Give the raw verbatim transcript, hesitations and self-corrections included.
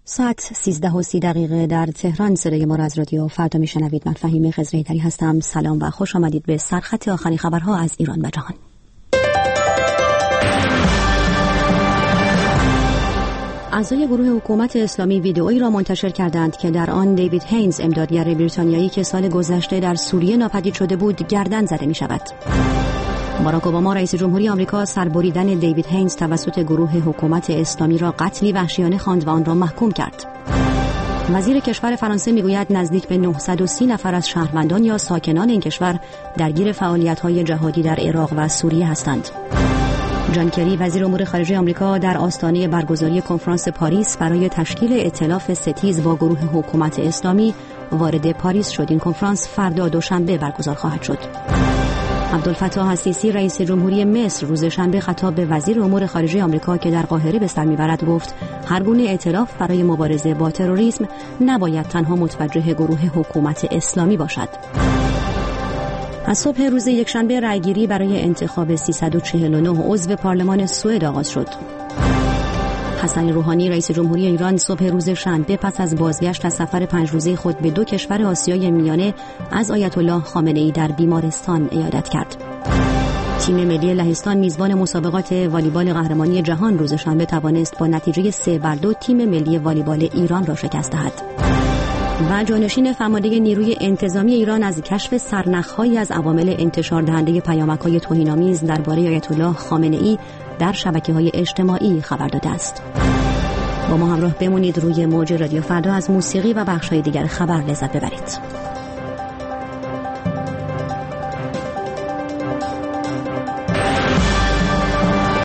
ساعت سیزده و سی دقیقه در تهران. صدای ما را از رادیو فردا میشنوید. من فهیمه خضرایی‌تری هستم. سلام و خوش آمدید به سرخط آخرین خبرها از ایران و جهان. اعضای گروه حکومت اسلامی ویدئویی را منتشر کردند که در آن دیوید هینز، امدادگر بریتانیایی که سال گذشته در سوریه ناپدید شده بود، گردن زده می شود. باراک اوباما رئیس جمهوری آمریکا سربریدن دیوید هینز توسط گروه حکومت اسلامی را قتلی وحشیانه خواند و آن را محکوم کرد. وزیر کشور فرانسه میگوید نزدیک به نهصد و سی نفر از شهروندان یا ساکنان این کشور درگیر فعالیت‌های جهادی در عراق و سوریه هستند. جان کری وزیر امور خارجه آمریکا در آستانه برگزاری کنفرانس پاریس برای تشکیل ائتلاف ستیز با گروه حکومت اسلامی وارد پاریس شد. این کنفرانس فردا دوشنبه برگزار خواهد شد. عبدالفتاح السیسی رئیس جمهوری مصر روز شنبه خطاب به وزیر امور خارجه آمریکا که در قاهره به سر میبرد گفت هر گونه ائتلاف برای مبارزه با تروریسم نباید تنها متوجه گروه حکومت اسلامی باشد. از صبح روز یکشنبه رأیگیری برای انتخاب سیصد و چهل و نه عضو پارلمان سوئد آغاز شد. حسن روحانی رئیس جمهوری ایران صبح روز شنبه پس از بازگشت از سفر پنج روزه خود به دو کشور آسیای میانه از آیت الله خامنه‌ای در بیمارستان عیادت کرد. تیم ملی لهستان میزبان مسابقات والیبال قهرمانی جهان روز شنبه توانست با نتیجه سه بر دو تیم ملی والیبال ایران را شکست دهد. و جانشین فرمانده نیروی انتظامی ایران از کشف سرنخ‌هایی از عوامل انتشار دهنده پیامک‌های توهین‌آمیز درباره آیت الله خامنه‌ای در شبکه‌های اجتماعی خبر داده است. با ما همراه بمونید. روی موج رادیو فردا از موسیقی و بخش‌های دیگر خبر لذت ببرید.